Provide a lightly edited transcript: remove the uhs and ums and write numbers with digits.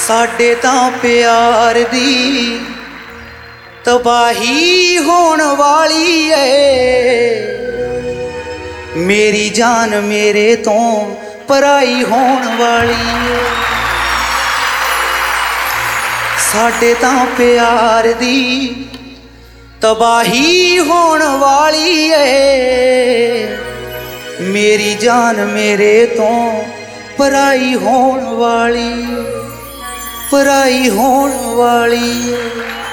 साडे तां प्यार दी तबाही होण वाली है। मेरी जान मेरे तो पराई होण वाली है। साडे तां प्यार दी तबाही होण वाली है। मेरी जान मेरे तो पराई होण वाली, पराई होण वाली।